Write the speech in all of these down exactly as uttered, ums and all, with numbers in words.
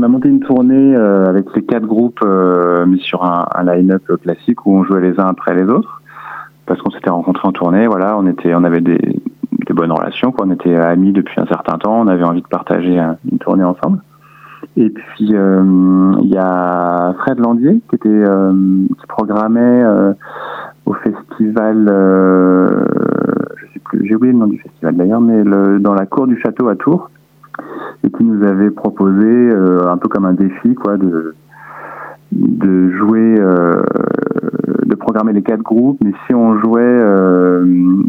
on a monté une tournée euh, avec les quatre groupes, euh, mais sur un, un line-up classique où on jouait les uns après les autres, parce qu'on s'était rencontrés en tournée. Voilà, on était, on avait des, des bonnes relations, quoi. On était amis depuis un certain temps. On avait envie de partager un, une tournée ensemble. Et puis il euh, y a Fred Landier qui était euh, qui programmait euh, au festival. Euh, je sais plus, j'ai oublié le nom du festival d'ailleurs, mais le, dans la cour du château à Tours. Et qui nous avait proposé euh, un peu comme un défi, quoi, de de jouer, euh, de programmer les quatre groupes, mais si on jouait euh,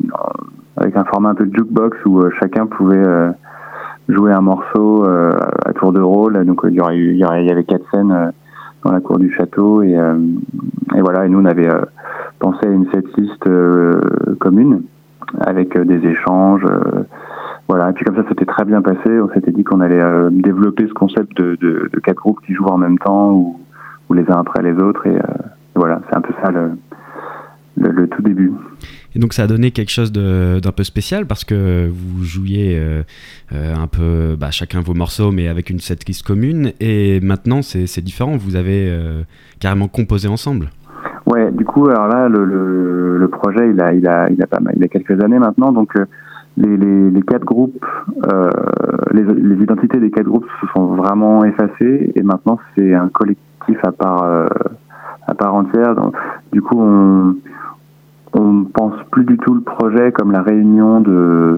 avec un format un peu de jukebox où euh, chacun pouvait euh, jouer un morceau euh, à tour de rôle. Donc il y aurait, il y aurait, il y avait quatre scènes euh, dans la cour du château et euh, et voilà. Et nous on avait euh, pensé à une setlist euh, commune avec euh, des échanges. Euh, Voilà, et puis comme ça, c'était très bien passé. On s'était dit qu'on allait euh, développer ce concept de, de, de quatre groupes qui jouent en même temps ou, ou les uns après les autres. Et, euh, et voilà, c'est un peu ça le, le, le tout début. Et donc ça a donné quelque chose de, d'un peu spécial parce que vous jouiez euh, euh, un peu bah, chacun vos morceaux mais avec une setlist commune. Et maintenant, c'est, c'est différent. Vous avez euh, carrément composé ensemble. Ouais, du coup, alors là, le, le, le projet, il a, il a, il a pas mal, il a quelques années maintenant, donc. Euh, Les, les, les quatre groupes, euh, les, les identités des quatre groupes se sont vraiment effacées et maintenant c'est un collectif à part, euh, à part entière. Donc, du coup, on, on pense plus du tout le projet comme la réunion de,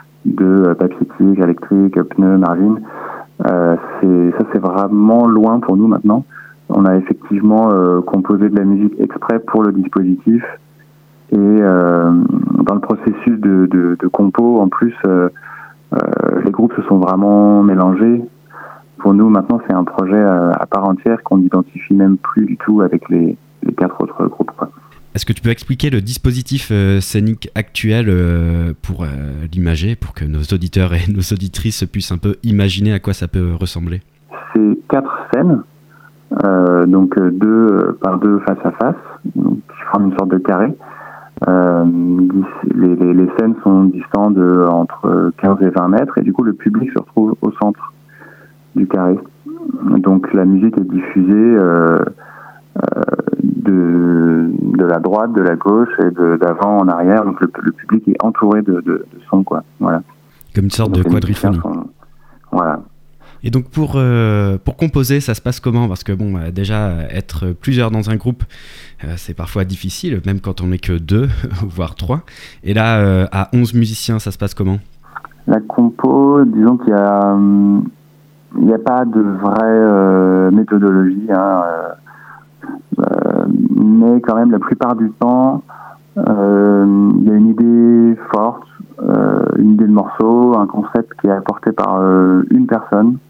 de Papier Tigre, Électrique, Pneu, Marvin. Euh, c'est, ça c'est vraiment loin pour nous maintenant. On a effectivement euh, composé de la musique exprès pour le dispositif. Et euh, dans le processus de, de, de compo, en plus, euh, euh, les groupes se sont vraiment mélangés. Pour nous, maintenant, c'est un projet euh, à part entière qu'on n'identifie même plus du tout avec les, les quatre autres groupes, quoi. Est-ce que tu peux expliquer le dispositif euh, scénique actuel euh, pour euh, l'imager, pour que nos auditeurs et nos auditrices puissent un peu imaginer à quoi ça peut ressembler ? C'est quatre scènes, euh, donc deux par deux face à face, donc, qui forment une sorte de carré. Euh, les, les, les scènes sont distantes de entre quinze et vingt mètres et du coup le public se retrouve au centre du carré. Donc la musique est diffusée euh, euh, de, de la droite, de la gauche et de, d'avant en arrière. Donc le, le public est entouré de, de, de sons, quoi. Voilà. Comme une sorte donc, de quadriphonie. Sont... Voilà. Et donc pour, euh, pour composer, ça se passe comment ? Parce que bon, euh, déjà, être plusieurs dans un groupe, euh, c'est parfois difficile, même quand on n'est que deux, voire trois. Et là, euh, à onze musiciens, ça se passe comment ? La compo, disons qu'il y a, hum, il n'y a pas de vraie euh, méthodologie, hein, euh, euh, mais quand même, la plupart du temps, euh, il y a une idée forte, euh, une idée de morceau, un concept qui est apporté par euh, une personne,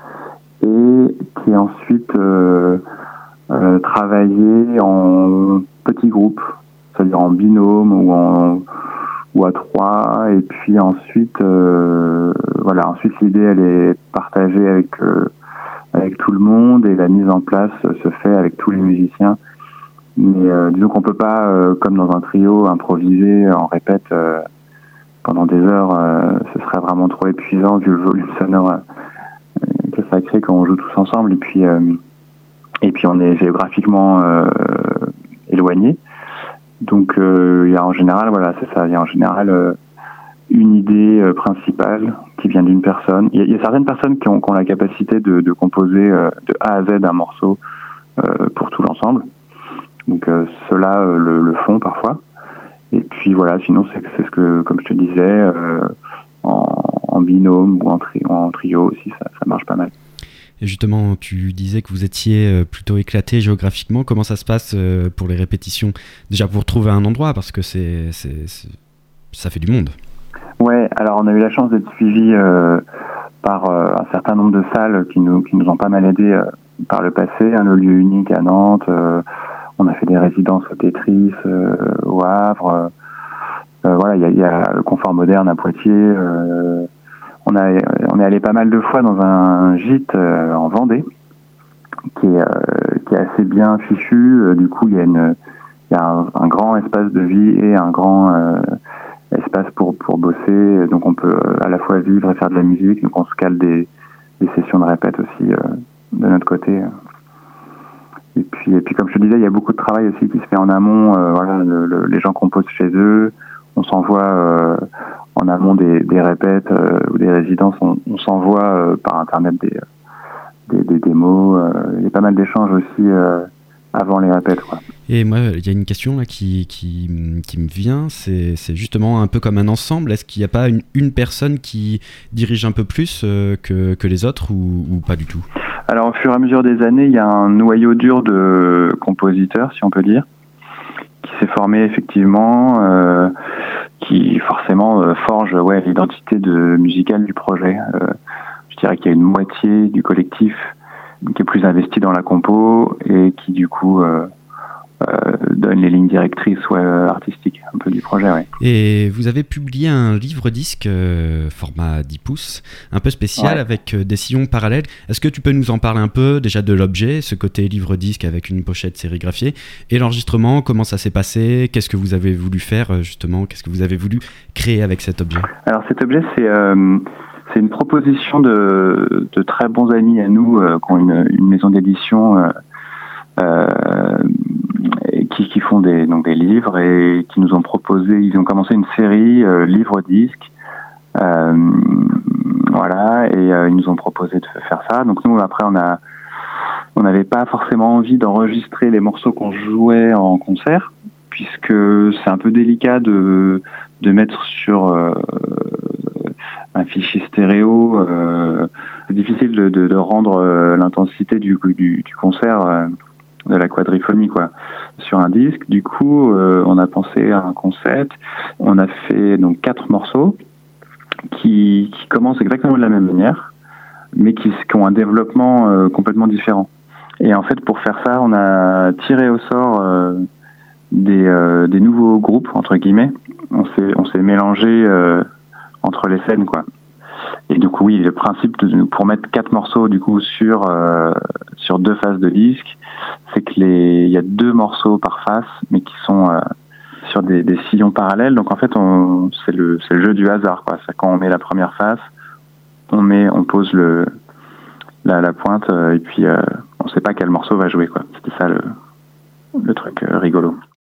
et qui est ensuite euh, euh, travaillé en petits groupes, c'est-à-dire en binôme ou en ou à trois, et puis ensuite euh, voilà, ensuite l'idée elle est partagée avec euh, avec tout le monde et la mise en place se fait avec tous les musiciens. Mais euh, disons qu'on peut pas, euh, comme dans un trio, improviser en répète euh, pendant des heures, euh, ce serait vraiment trop épuisant vu le volume sonore euh, que ça crée quand on joue tous ensemble. Et puis, euh, et puis on est géographiquement euh, éloignés. Donc euh, il y a en général, voilà, c'est ça, il y a en général euh, une idée euh, principale qui vient d'une personne. Il y, y a certaines personnes qui ont, qui ont la capacité de, de composer euh, de A à Z un morceau euh, pour tout l'ensemble. Donc euh, ceux-là euh, le, le font parfois. Et puis voilà, sinon c'est, c'est ce que, comme je te disais, euh, en, en binôme ou en, tri- en trio aussi, ça, ça marche pas mal. Et justement, tu disais que vous étiez plutôt éclaté géographiquement. Comment ça se passe pour les répétitions ? Déjà pour trouver un endroit, parce que c'est, c'est, c'est, ça fait du monde. Ouais, alors on a eu la chance d'être suivis euh, par euh, un certain nombre de salles qui nous, qui nous ont pas mal aidés euh, par le passé. Hein, le lieu unique à Nantes, euh, on a fait des résidences au Tetris, euh, au Havre. Euh, voilà, il y a, y a le Confort Moderne à Poitiers. Euh, On, a, on est allé pas mal de fois dans un gîte euh, en Vendée qui est, euh, qui est assez bien fichu. Euh, du coup, il y a, une, il y a un, un grand espace de vie et un grand euh, espace pour, pour bosser. Donc, on peut à la fois vivre et faire de la musique. Donc, on se cale des, des sessions de répète aussi euh, notre côté. Et puis, et puis, comme je te disais, il y a beaucoup de travail aussi qui se fait en amont. Euh, voilà, le, le, les gens composent chez eux. On s'envoie euh, en amont des, des répètes euh, ou des résidences. On, on s'envoie euh, par internet des, des, des démos. Euh, il y a pas mal d'échanges aussi euh, avant les répètes, quoi. Et moi, il y a une question là qui, qui, qui me vient, c'est, c'est justement un peu comme un ensemble. Est-ce qu'il n'y a pas une, une personne qui dirige un peu plus euh, que, que les autres ou, ou pas du tout ? Alors, au fur et à mesure des années, il y a un noyau dur de compositeurs, si on peut dire, qui s'est formé effectivement, euh, qui forcément euh, forge ouais, l'identité de, musicale du projet. Euh, je dirais qu'il y a une moitié du collectif qui est plus investi dans la compo et qui du coup euh, euh, donne les lignes directrices ouais, artistiques un peu du projet. Ouais. Et vous avez publié un livre-disque euh, format dix pouces, un peu spécial, ouais. avec euh, des sillons parallèles. Est-ce que tu peux nous en parler un peu déjà de l'objet, ce côté livre-disque avec une pochette sérigraphiée, et l'enregistrement, comment ça s'est passé, qu'est-ce que vous avez voulu faire justement, qu'est-ce que vous avez voulu créer avec cet objet ? Alors cet objet, c'est... Euh C'est une proposition de, de très bons amis à nous euh, qui ont une, une maison d'édition euh, euh, qui, qui font des, donc des livres et qui nous ont proposé, ils ont commencé une série euh, livre-disque, euh, voilà, et euh, ils nous ont proposé de faire ça. Donc nous après on a, on n'avait pas forcément envie d'enregistrer les morceaux qu'on jouait en concert, puisque c'est un peu délicat de, de mettre sur euh, un fichier stéréo, euh, c'est difficile de, de, de rendre euh, l'intensité du, du, du concert, euh, de la quadriphonie, quoi, sur un disque. Du coup, euh, on a pensé à un concept. On a fait donc quatre morceaux qui, qui commencent exactement de la même manière, mais qui, qui ont un développement euh, complètement différent. Et en fait, pour faire ça, on a tiré au sort euh, des, euh, des nouveaux groupes, entre guillemets. On s'est, on s'est mélangé euh, entre les scènes, quoi. Et du coup, oui, le principe de, pour mettre quatre morceaux du coup sur euh, sur deux faces de disque, c'est que les il y a deux morceaux par face, mais qui sont euh, sur des, des sillons parallèles. Donc en fait, on, c'est le c'est le jeu du hasard, quoi. C'est quand on met la première face, on met on pose le la, la pointe euh, et puis euh, on sait pas quel morceau va jouer, quoi. C'était ça le le truc euh, rigolo.